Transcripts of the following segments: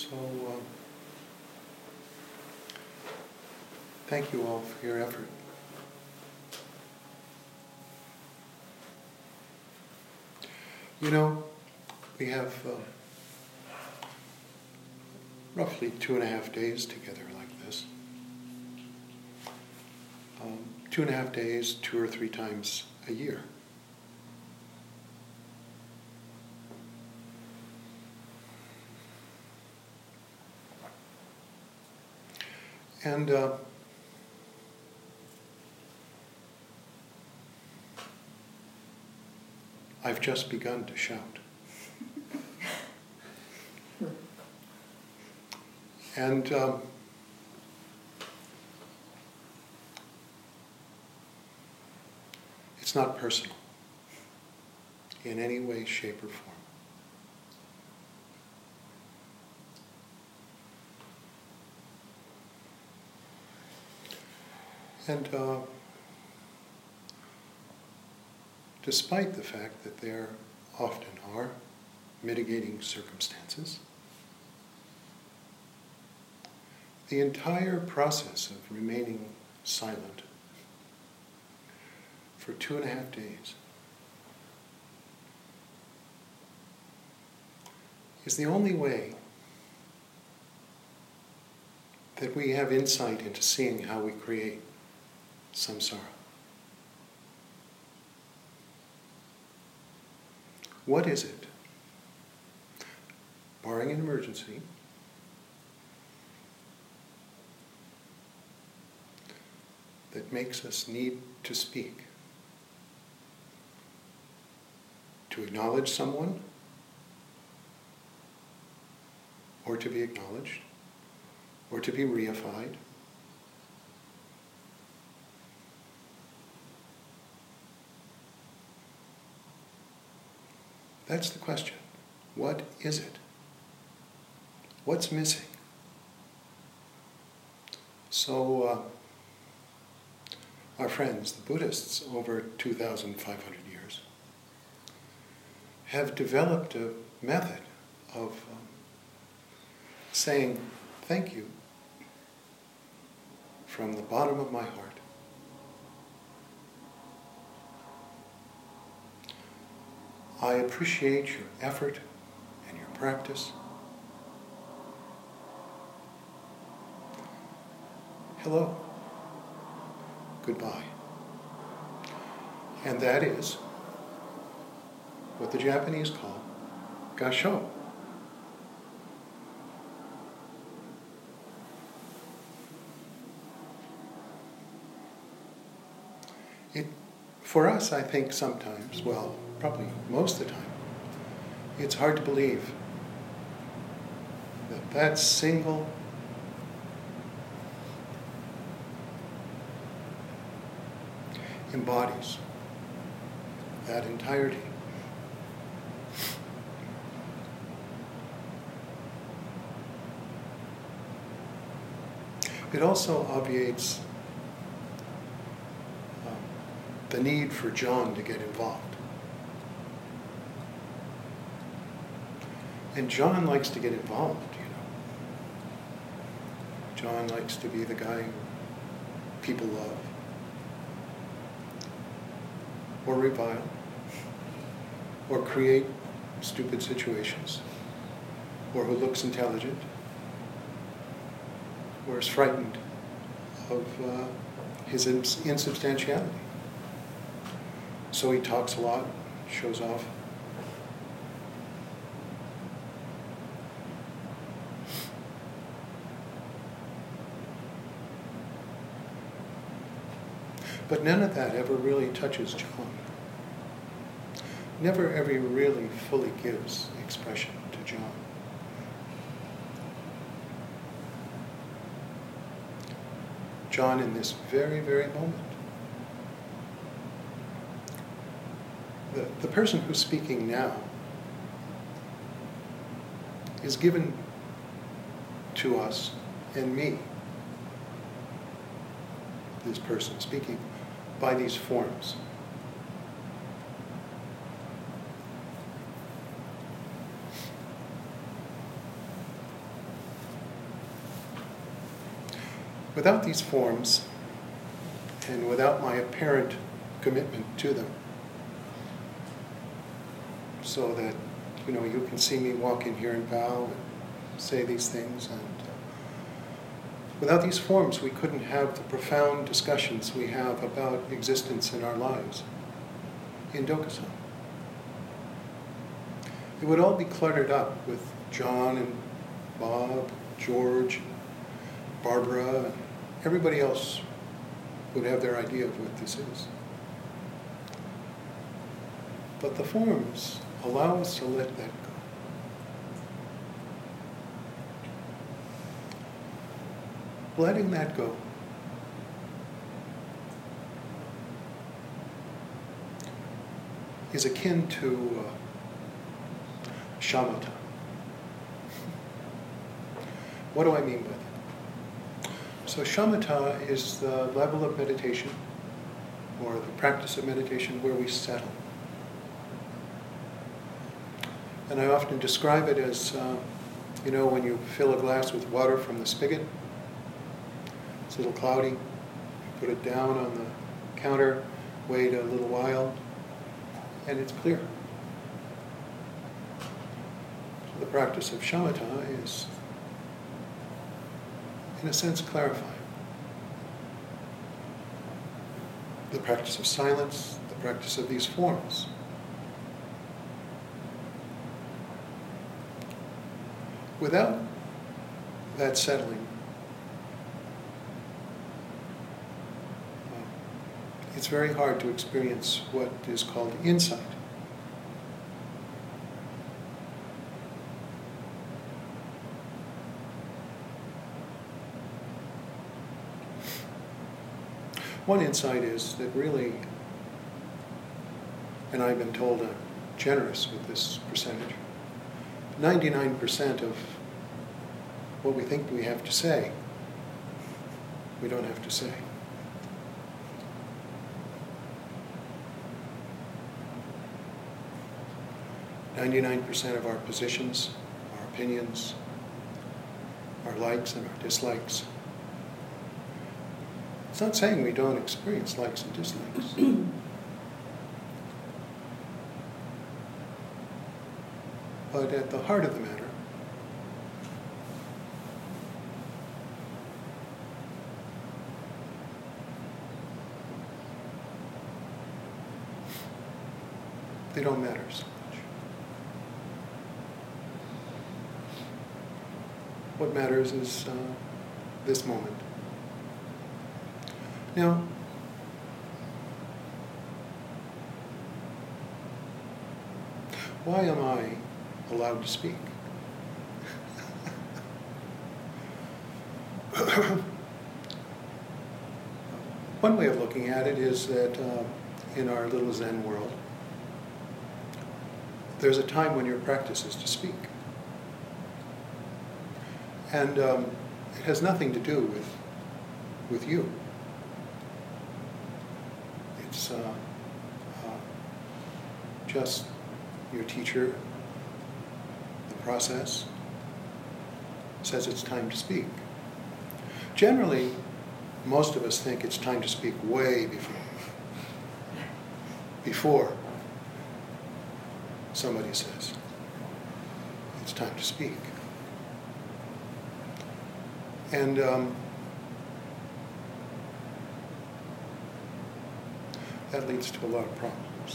So, thank you all for your effort. You know, we have roughly 2.5 days together like this. 2.5 days, 2 or 3 times a year. And I've just begun to shout. And it's not personal in any way, shape, or form. And despite the fact that there often are mitigating circumstances, the entire process of remaining silent for 2.5 days is the only way that we have insight into seeing how we create samsara. What is it, barring an emergency, that makes us need to speak? To acknowledge someone, or to be acknowledged, or to be reified? That's the question. What is it? What's missing? So, our friends, the Buddhists, over 2,500 years, have developed a method of saying thank you from the bottom of my heart. I appreciate your effort and your practice. Hello. Goodbye. And that is what the Japanese call gassho. For us, I think sometimes, well, probably most of the time, it's hard to believe that that single embodies that entirety. It also obviates the need for John to get involved. And John likes to get involved, you know. John likes to be the guy who people love, or revile, or create stupid situations, or who looks intelligent, or is frightened of his insubstantiality. So he talks a lot, shows off. But none of that ever really touches John. Never ever really fully gives expression to John. John, in this very, very moment, the person who's speaking now is given to us and me, this person speaking, by these forms. Without these forms, and without my apparent commitment to them, so that, you can see me walk in here and bow and say these things, and without these forms, we couldn't have the profound discussions we have about existence in our lives in Dokusan. It would all be cluttered up with John and Bob, George, Barbara, and everybody else would have their idea of what this is. But the forms allow us to let that go. Letting that go is akin to shamatha. What do I mean by that? So shamatha is the level of meditation, or the practice of meditation, where we settle. And I often describe it as, when you fill a glass with water from the spigot, it's a little cloudy, you put it down on the counter, wait a little while, and it's clear. So the practice of shamatha is, in a sense, clarifying. The practice of silence, the practice of these forms. Without that settling, it's very hard to experience what is called insight. One insight is that really, and I've been told I'm generous with this percentage, 99% of what we think we have to say, we don't have to say. "99% of our positions, our opinions, our likes and our dislikes." It's not saying we don't experience likes and dislikes. But at the heart of the matter, they don't matter so much. What matters is this moment. Now, why am I allowed to speak? One way of looking at it is that in our little Zen world, there's a time when your practice is to speak. And it has nothing to do with you. It's just your teacher, the process, says it's time to speak. Generally, most of us think it's time to speak way before somebody says it's time to speak. And that leads to a lot of problems.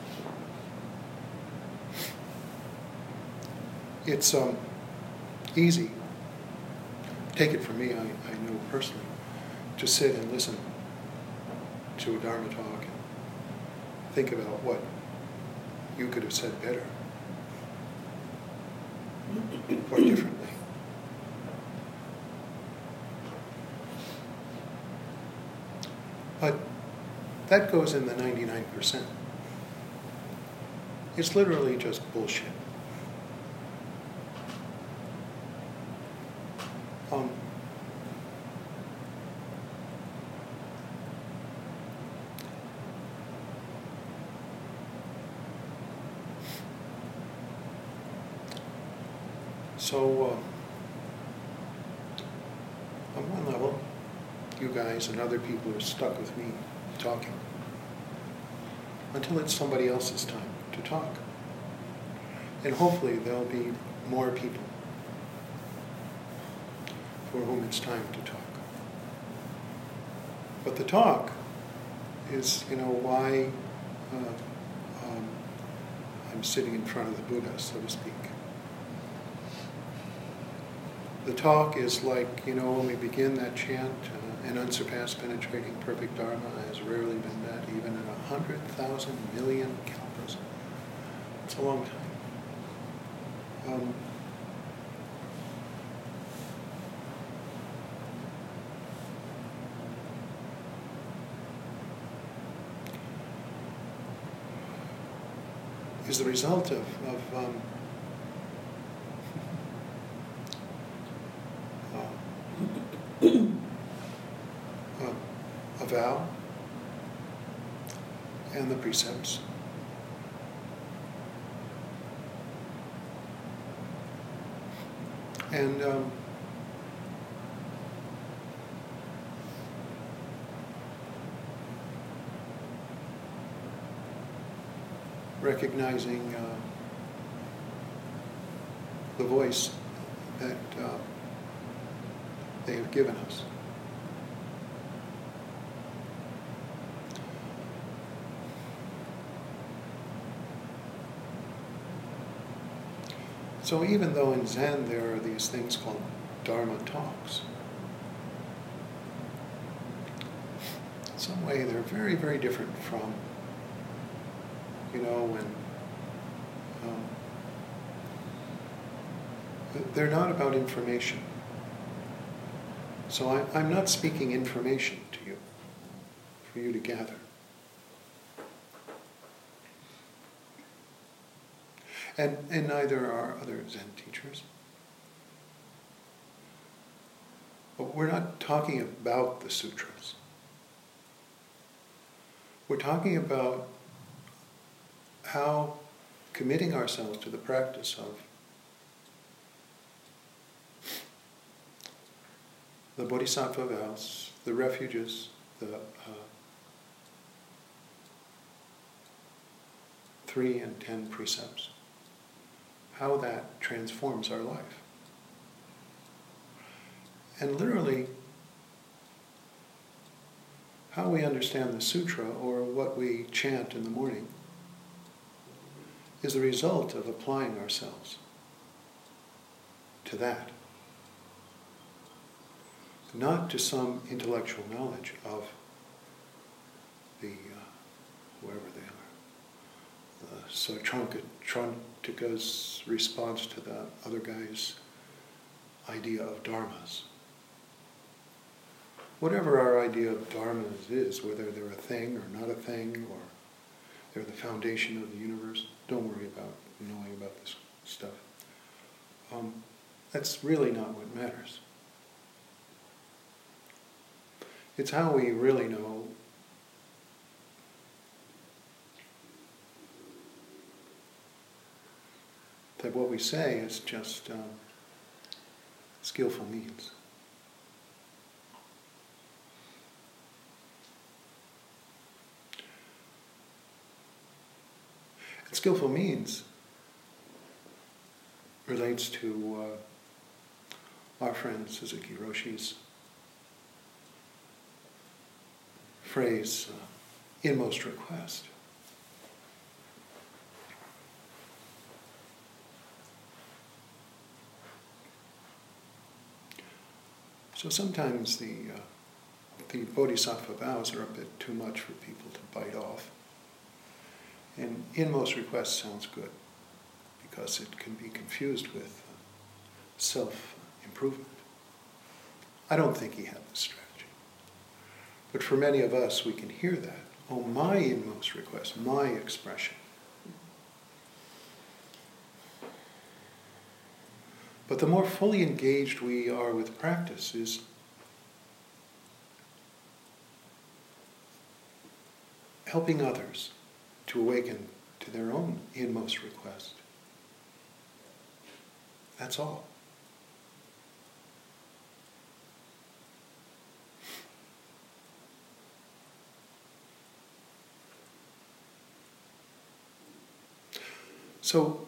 It's easy, take it from me, I know personally, to sit and listen to a Dharma talk and think about what you could have said better or differently. But that goes in the 99%. It's literally just bullshit. So, on one level, you guys and other people are stuck with me talking until it's somebody else's time to talk. And hopefully there'll be more people for whom it's time to talk. But the talk is, why I'm sitting in front of the Buddha, so to speak. The talk is like, when we begin that chant, an unsurpassed, penetrating, perfect Dharma has rarely been met, even in 100,000 million kalpas. It's a long time. Is the result of a vow and the precepts. And recognizing the voice that they have given us. So even though in Zen there are these things called Dharma talks, in some way they're very, very different from, when they're not about information. So I'm not speaking information to you, for you to gather. And neither are other Zen teachers. But we're not talking about the sutras. We're talking about how committing ourselves to the practice of the Bodhisattva vows, the refuges, the 3 and 10 precepts, how that transforms our life. And literally, how we understand the sutra, or what we chant in the morning, is the result of applying ourselves to that. Not to some intellectual knowledge of the, whoever they are. So Trantika's response to the other guy's idea of dharmas. Whatever our idea of dharmas is, whether they're a thing or not a thing, or they're the foundation of the universe, don't worry about knowing about this stuff. That's really not what matters. It's how we really know that what we say is just skillful means. And skillful means relates to our friend Suzuki Roshi's phrase, inmost request. So sometimes the Bodhisattva vows are a bit too much for people to bite off. And inmost request sounds good, because it can be confused with self-improvement. I don't think he had this strategy. But for many of us, we can hear that. Oh, my inmost request, my expression. But the more fully engaged we are with practice is helping others to awaken to their own inmost request. That's all. So,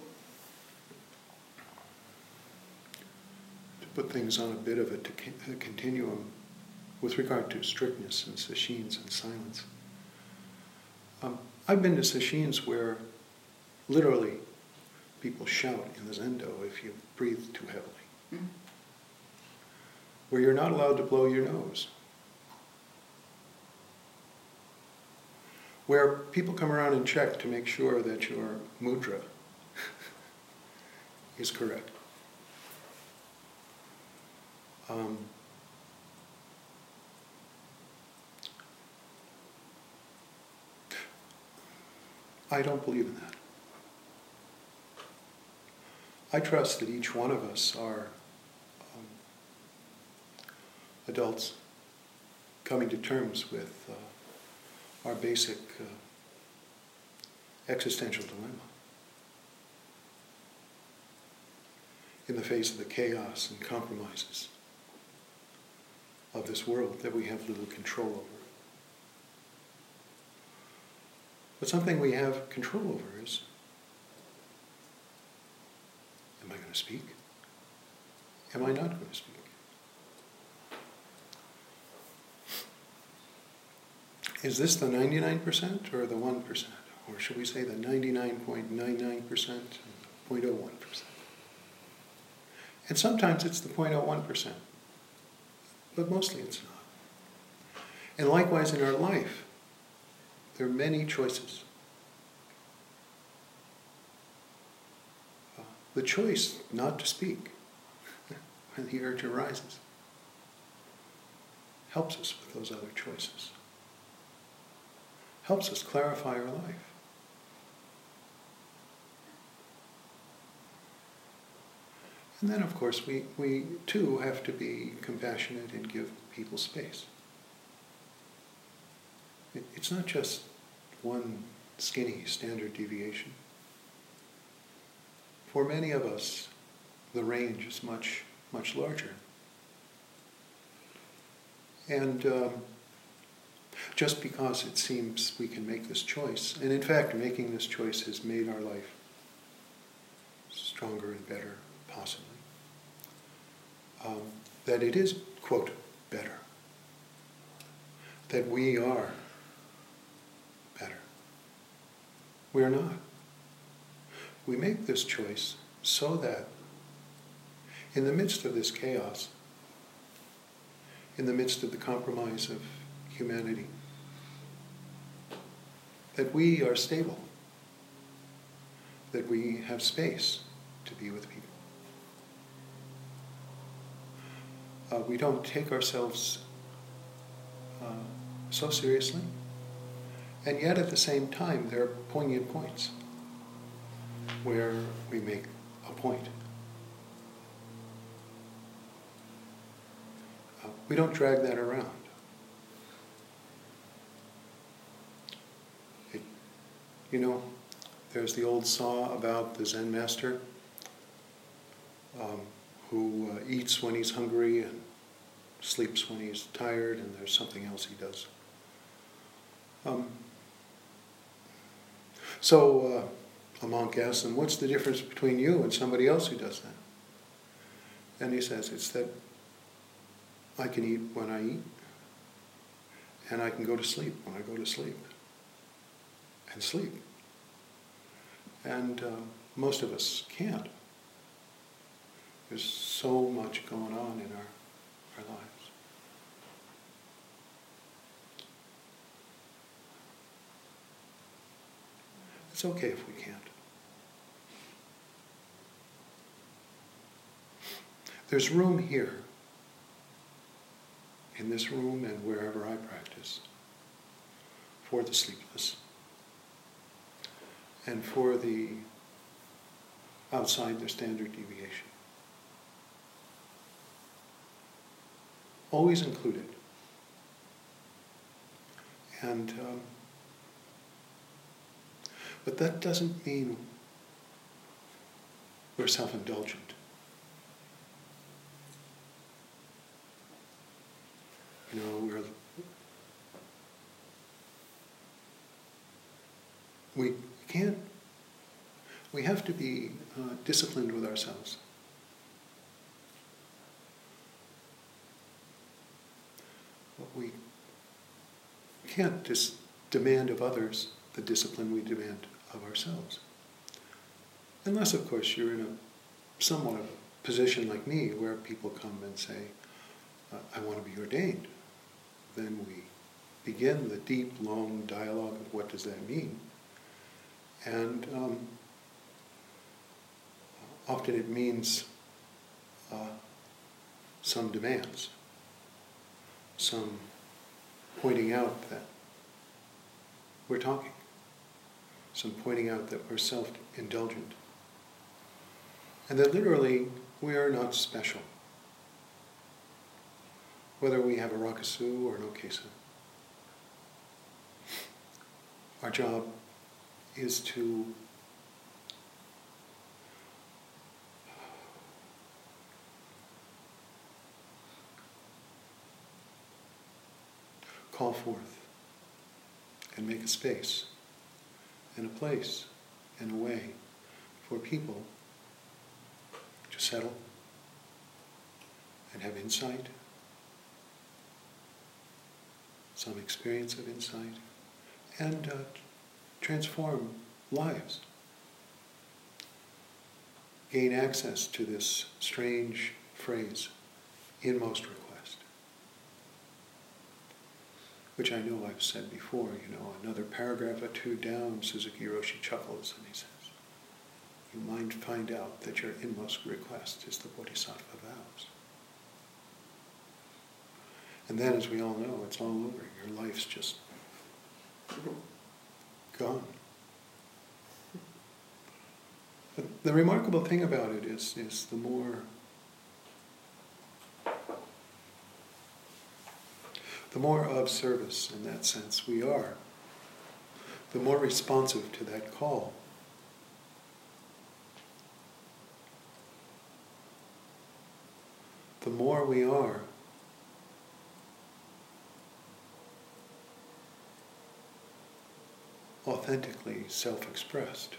to put things on a bit of a continuum with regard to strictness and sesshin and silence, I've been to sesshin where literally people shout in the zendo if you breathe too heavily, where you're not allowed to blow your nose, where people come around and check to make sure that your mudra is correct. I don't believe in that. I trust that each one of us are adults coming to terms with our basic existential dilemma in the face of the chaos and compromises of this world that we have little control over. But something we have control over is, am I going to speak? Am I not going to speak? Is this the 99% or the 1%? Or should we say the 99.99% and 0.01%? And sometimes it's the 0.01%, but mostly it's not. And likewise in our life, there are many choices. The choice not to speak when the urge arises helps us with those other choices. Helps us clarify our life. And then, of course, we too have to be compassionate and give people space. It's not just one skinny standard deviation. For many of us, the range is much, much larger. And just because it seems we can make this choice, and in fact making this choice has made our life stronger and better, possibly, that it is, quote, better. That we are better. We are not. We make this choice so that in the midst of this chaos, in the midst of the compromise of humanity, that we are stable, that we have space to be with people. We don't take ourselves so seriously, and yet at the same time there are poignant points where we make a point. We don't drag that around. There's the old saw about the Zen master who eats when he's hungry and sleeps when he's tired, and there's something else he does. So a monk asks him, what's the difference between you and somebody else who does that? And he says, it's that I can eat when I eat, and I can go to sleep when I go to sleep, and sleep. And most of us can't. There's so much going on in our lives. It's okay if we can't. There's room here, in this room and wherever I practice, for the sleepless and for the outside the standard deviation. Always included. And but that doesn't mean we're self-indulgent. we have to be disciplined with ourselves. But we can't just demand of others the discipline we demand of ourselves. Unless, of course, you're in a somewhat of a position like me where people come and say, I want to be ordained. Then we begin the deep, long dialogue of what does that mean. And often it means some demands, some pointing out that we're talking, some pointing out that we're self-indulgent, and that literally we are not special, whether we have a rakusu or an okesa. Our job is to call forth and make a space and a place and a way for people to settle and have insight, some experience of insight, and transform lives. Gain access to this strange phrase, inmost request, which I know I've said before. Another paragraph or two down, Suzuki Roshi chuckles and he says, you might find out that your inmost request is the Bodhisattva vows. And then, as we all know, it's all over. Your life's just gone. But the remarkable thing about it is the more of service in that sense we are, the more responsive to that call. The more we are authentically self-expressed.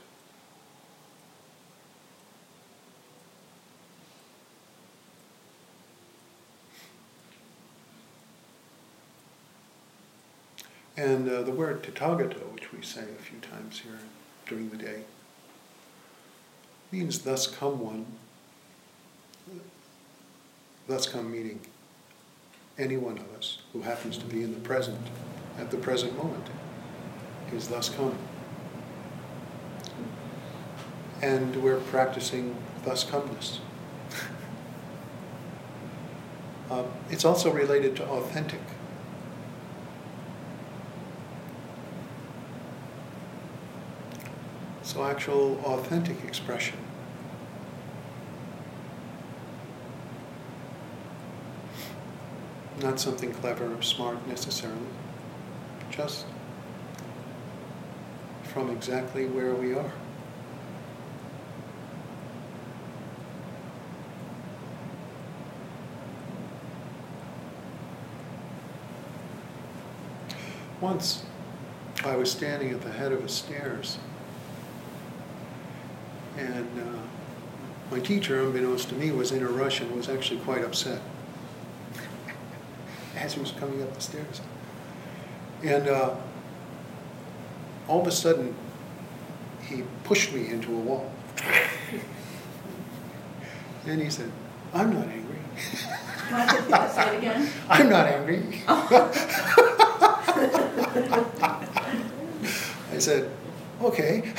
And the word Tathagata, which we say a few times here during the day, means thus come one. Thus come meaning any one of us who happens to be in the present, at the present moment, is thus come. And we're practicing thus comeness. It's also related to authentic. So actual authentic expression. Not something clever or smart necessarily, just from exactly where we are. Once I was standing at the head of the stairs, and my teacher, unbeknownst to me, was in a rush and was actually quite upset as he was coming up the stairs. And all of a sudden, he pushed me into a wall. And he said, I'm not angry. Say it again? I'm not angry. I said, okay.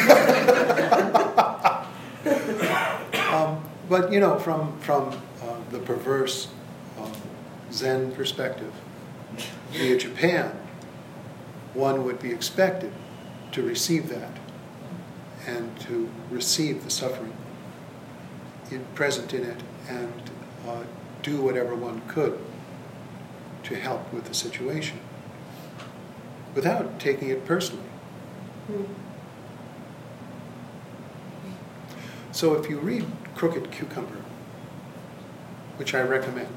But from the perverse Zen perspective, in Japan, one would be expected to receive that and to receive the suffering present in it and do whatever one could to help with the situation without taking it personally. So if you read Crooked Cucumber, which I recommend,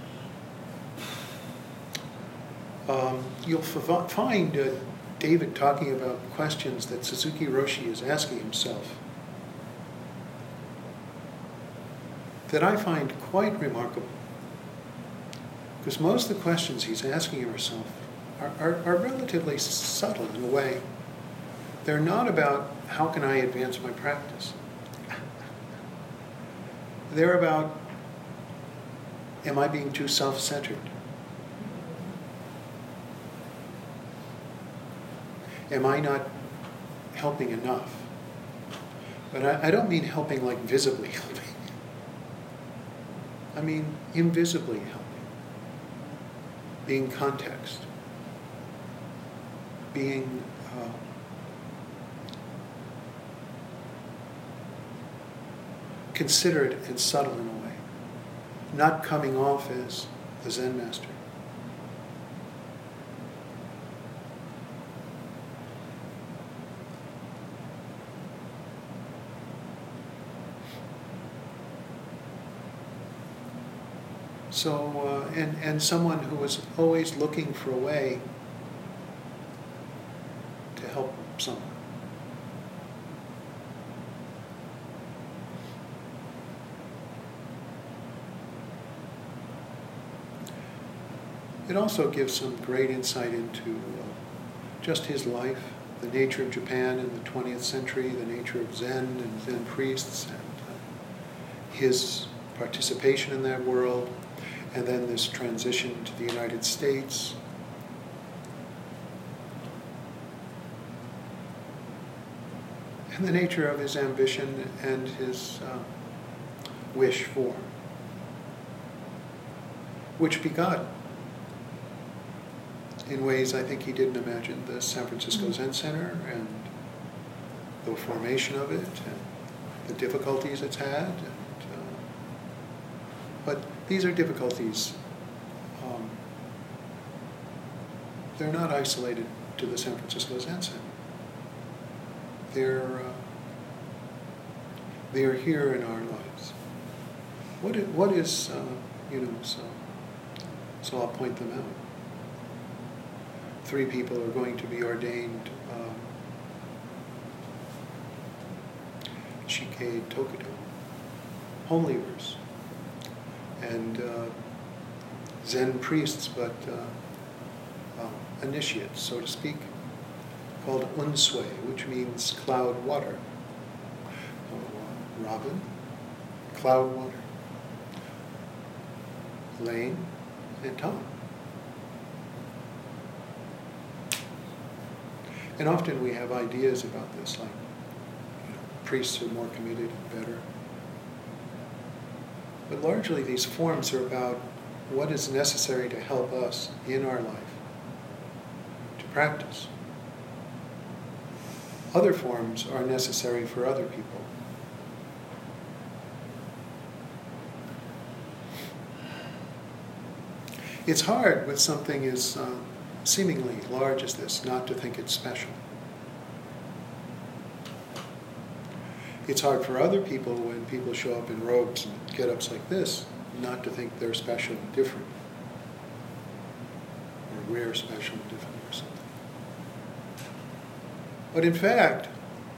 you'll find David talking about questions that Suzuki Roshi is asking himself that I find quite remarkable. Because most of the questions he's asking himself are relatively subtle in a way. They're not about how can I advance my practice. They're about, am I being too self-centered? Am I not helping enough? But I don't mean helping like visibly helping. I mean invisibly helping. Being context. Being considerate and subtle in a way. Not coming off as the Zen master. So, and someone who was always looking for a way to help someone. It also gives some great insight into just his life, the nature of Japan in the 20th century, the nature of Zen and Zen priests, and his participation in that world, and then this transition to the United States. And the nature of his ambition and his wish for, which begot, in ways I think he didn't imagine, the San Francisco Zen Center and the formation of it and the difficulties it's had. But these are difficulties. They're not isolated to the San Francisco Zen Center. They're here in our lives. What is so I'll point them out. 3 people are going to be ordained Shikei Tokudo, home leaders, and Zen priests, but initiates, so to speak, called Unsui, which means cloud water. Robin, cloud water. Lane, and Tom. And often we have ideas about this, like priests are more committed and better. But largely these forms are about what is necessary to help us in our life to practice. Other forms are necessary for other people. It's hard with something as seemingly large as this not to think it's special. It's hard for other people when people show up in robes and get-ups like this not to think they're special and different. Or we're special and different or something. But in fact,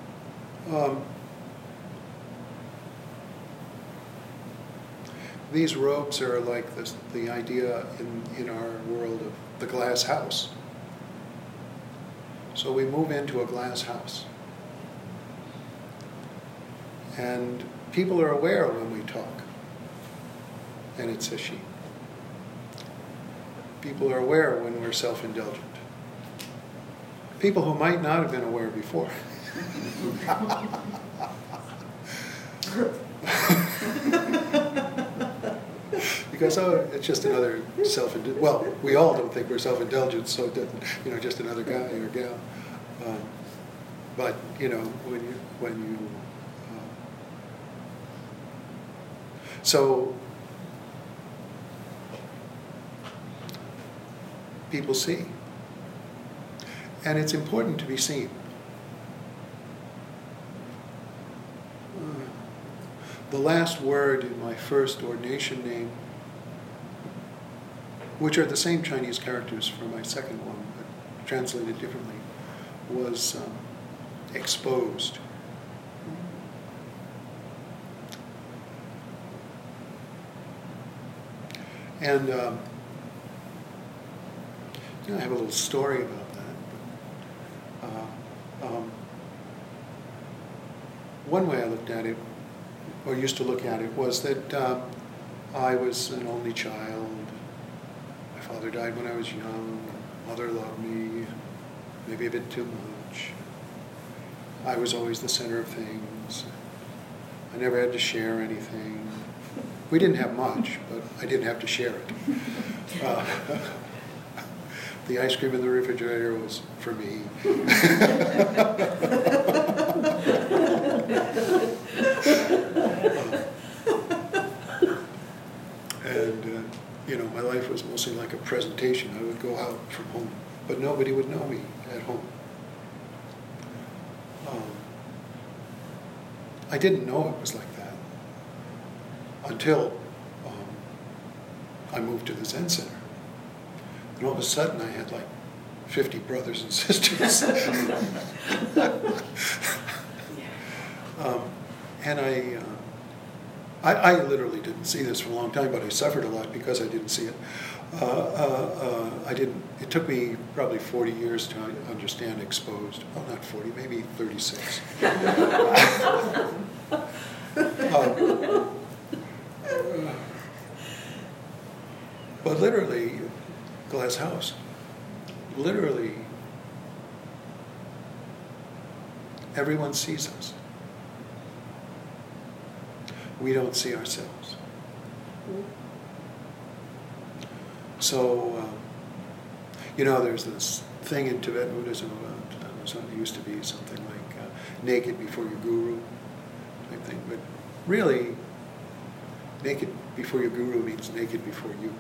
these robes are like the idea in our world of the glass house. So we move into a glass house. And people are aware when we talk. And it's a she. People are aware when we're self-indulgent. People who might not have been aware before. Because, it's just another self-indulgent. Well, we all don't think we're self-indulgent, so it doesn't, just another guy or gal. But, when you so people see. And it's important to be seen. The last word in my first ordination name, which are the same Chinese characters for my second one, but translated differently, was exposed. And I have a little story about that. One way I looked at it, or used to look at it, was that I was an only child. My father died when I was young. My mother loved me, maybe a bit too much. I was always the center of things. I never had to share anything. We didn't have much, but I didn't have to share it. The ice cream in the refrigerator was for me. My life was mostly like a presentation. I would go out from home, but nobody would know me at home. I didn't know it was like that until I moved to the Zen Center. And all of a sudden I had like 50 brothers and sisters. And I literally didn't see this for a long time, but I suffered a lot because I didn't see it. It took me probably 40 years to understand exposed. Well, not 40, maybe 36. But literally, glass house. Literally, everyone sees us. We don't see ourselves. So, there's this thing in Tibetan Buddhism about something used to be something like naked before your guru type thing. But really, naked before your guru means naked before you.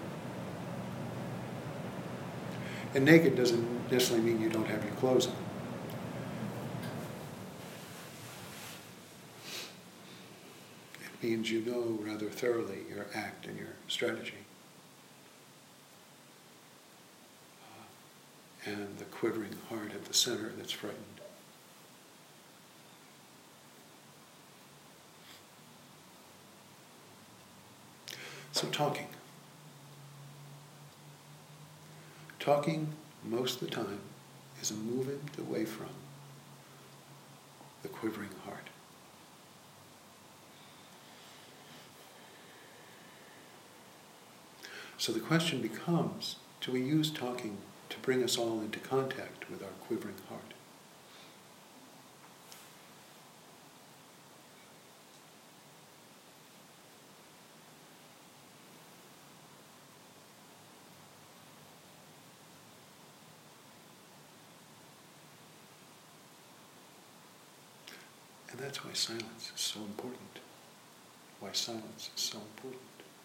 And naked doesn't necessarily mean you don't have your clothes on. It means you know rather thoroughly your act and your strategy. And the quivering heart at the center that's frightened. So talking. Talking, most of the time, is a movement away from the quivering heart. So the question becomes, do we use talking to bring us all into contact with our quivering heart? And that's why silence is so important. Why silence is so important.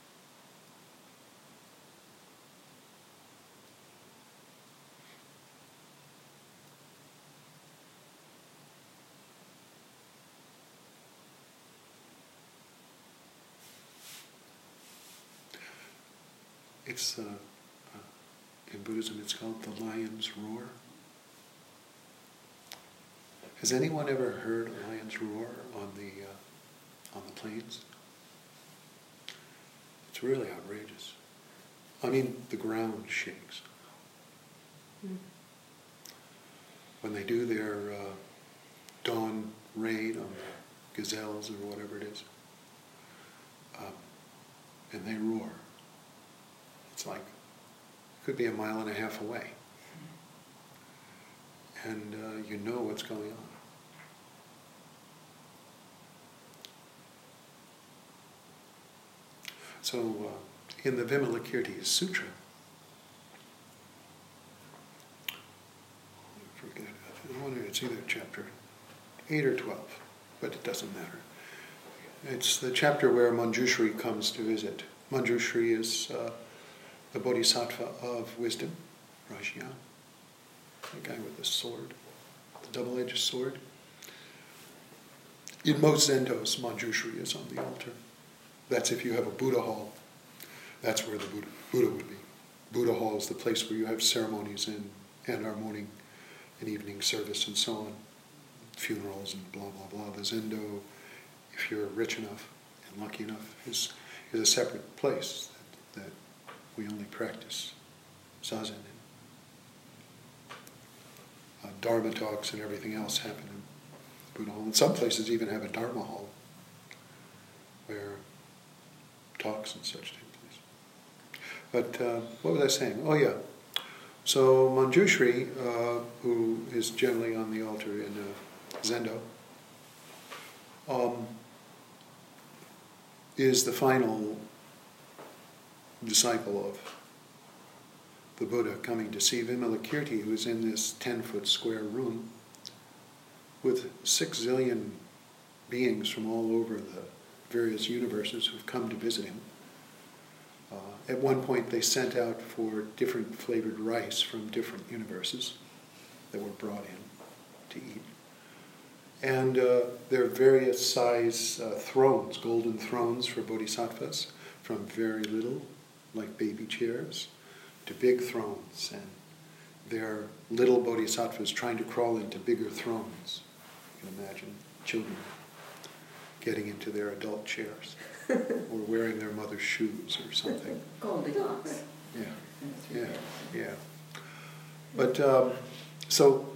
It's, in Buddhism, it's called the lion's roar. Has anyone ever heard a lion's roar on the plains? It's really outrageous. I mean, the ground shakes. When they do their dawn raid on the gazelles or whatever it is, and they roar. It's like, it could be 1.5 miles away. And you know what's going on. So in the Vimalakirti Sutra, it's either chapter 8 or 12, but it doesn't matter. It's the chapter where Manjushri comes to visit. Manjushri is the bodhisattva of wisdom, Rajya, the guy with the sword, the double-edged sword. In most zendos, Manjushri is on the altar. That's if you have a Buddha hall. That's where the Buddha would be. Buddha hall is the place where you have ceremonies and our morning and evening service and so on. Funerals and blah, blah, blah. The zendo, if you're rich enough and lucky enough, is a separate place that We only practice zazen. And Dharma talks and everything else happen in Buddha Hall. And some places even have a Dharma hall where talks and such take place. But what was I saying? Oh yeah. So Manjushri, who is generally on the altar in Zendo, is the final disciple of the Buddha coming to see Vimalakirti, who is in this 10-foot square room with 6 zillion beings from all over the various universes who've come to visit him. At one point they sent out for different flavored rice from different universes that were brought in to eat. And there are various size thrones, golden thrones for bodhisattvas, from very little, like baby chairs, to big thrones. And there are little bodhisattvas trying to crawl into bigger thrones. You can imagine children getting into their adult chairs or wearing their mother's shoes or something. Goldilocks. Yeah. But so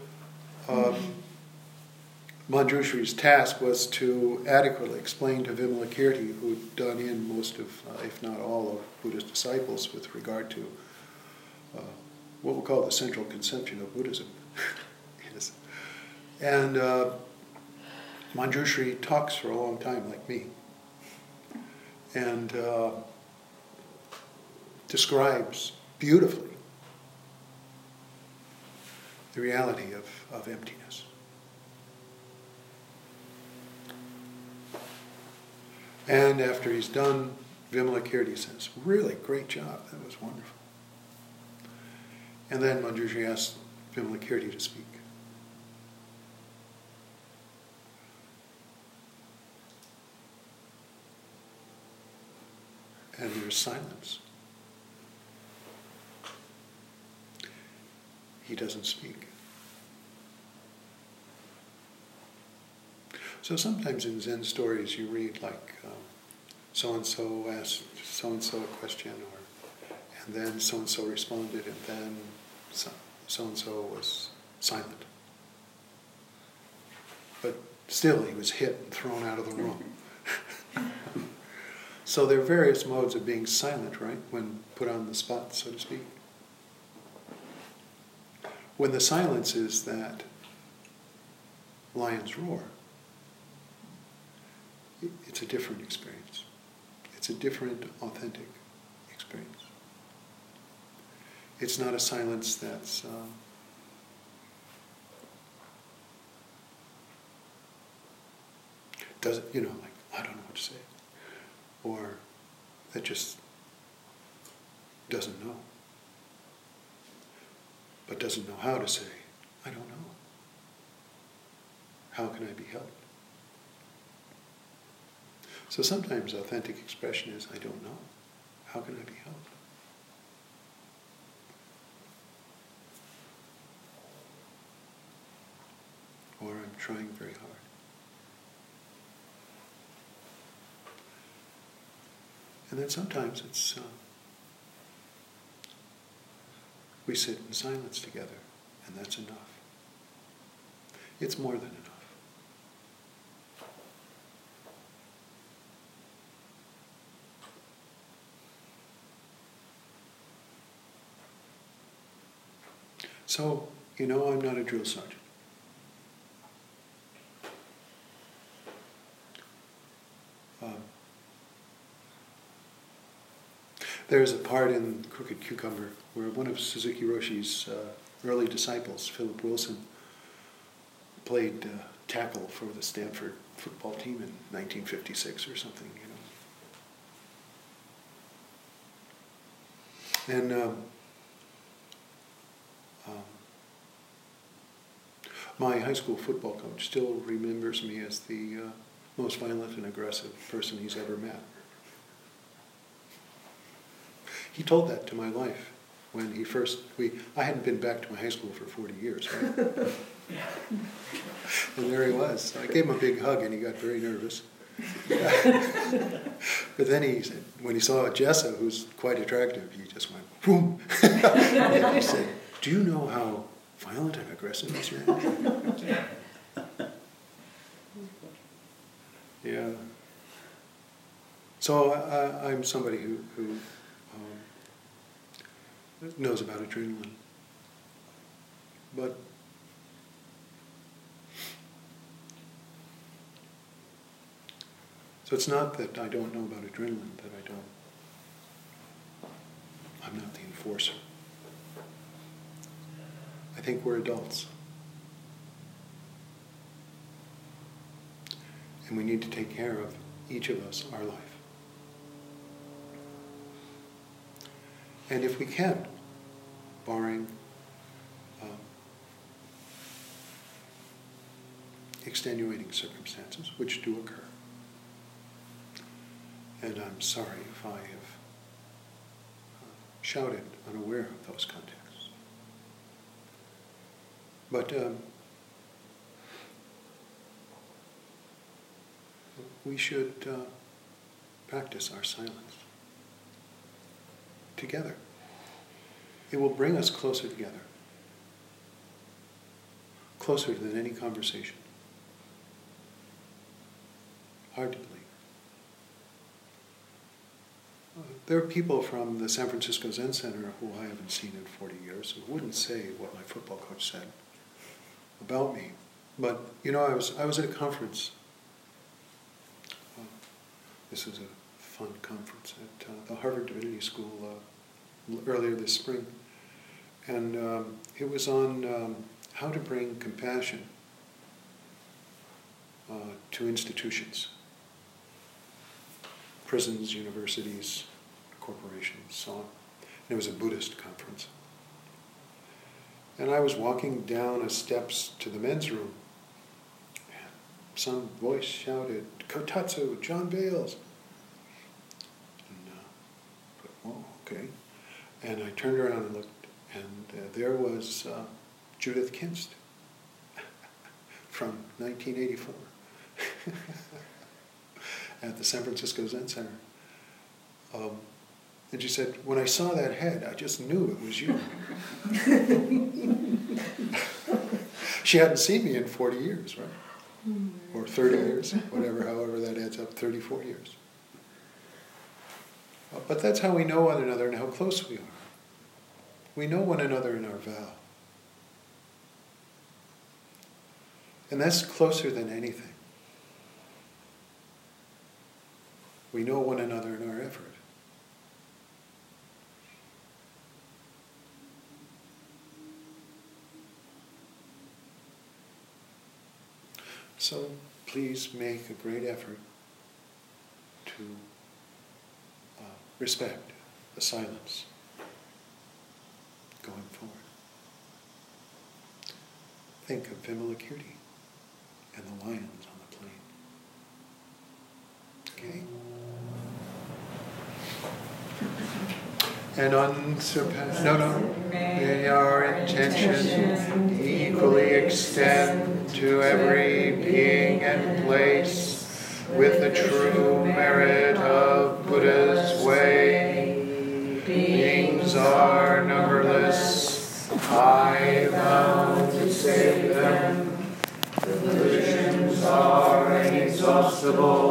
Manjushri's task was to adequately explain to Vimalakirti, who'd done in most of, if not all, of Buddha's disciples with regard to what we'll call the central conception of Buddhism. Yes. And Manjushri talks for a long time, like me, and describes beautifully the reality of emptiness. And after he's done, Vimalakirti says, "Really great job, that was wonderful." And then Manjushri asks Vimalakirti to speak. And there's silence. He doesn't speak. So sometimes in Zen stories you read like so-and-so asked so-and-so a question, and then so-and-so responded, and then so-and-so was silent. But still he was hit and thrown out of the room. So there are various modes of being silent, right, when put on the spot, so to speak. When the silence is that lion's roar, it's a different experience. It's a different, authentic experience. It's not a silence that's doesn't, like, I don't know what to say. Or that just doesn't know. But doesn't know how to say, I don't know. How can I be helped? So sometimes authentic expression is, I don't know. How can I be helped? Or I'm trying very hard. And then sometimes it's, we sit in silence together, and that's enough. It's more than enough. So, I'm not a drill sergeant. There's a part in Crooked Cucumber where one of Suzuki Roshi's early disciples, Philip Wilson, played tackle for the Stanford football team in 1956 or something, And my high school football coach still remembers me as the most violent and aggressive person he's ever met. He told that to my wife when he first, I hadn't been back to my high school for 40 years, right? And there he was. So I gave him a big hug and he got very nervous. But then he said, when he saw Jessa, who's quite attractive, he just went, boom. And he said, do you know how violent and aggressive this man is? Yeah. So I'm somebody who knows about adrenaline. But so it's not that I don't know about adrenaline, that I'm not the enforcer. I think we're adults. And we need to take care of, each of us, our life. And if we can, barring extenuating circumstances, which do occur. And I'm sorry if I have shouted unaware of those contexts. But we should practice our silence together. It will bring us closer together, closer than any conversation. Hard to believe. There are people from the San Francisco Zen Center who I haven't seen in 40 years who wouldn't say what my football coach said about me. But, you know, I was at a conference. This is a fun conference at the Harvard Divinity School earlier this spring. And it was on how to bring compassion to institutions. Prisons, universities, corporations, so on. And it was a Buddhist conference. And I was walking down the steps to the men's room, and some voice shouted, "Kotatsu, John Bales!" And oh, okay. And I turned around and looked, and there was Judith Kinst from 1984. At the San Francisco Zen Center. And she said, when I saw that head, I just knew it was you. She hadn't seen me in 40 years, right? Or 30 years, however that adds up, 34 years. But that's how we know one another and how close we are. We know one another in our vow. And that's closer than anything. We know one another in our effort. So please make a great effort to respect the silence going forward. Think of Vimalakirti and the lions on the plain. Okay? And unsurpassed. May our intention equally extend to every being and place with the true merit of Buddha's way. Beings are numberless. I vow to save them. Delusions are inexhaustible.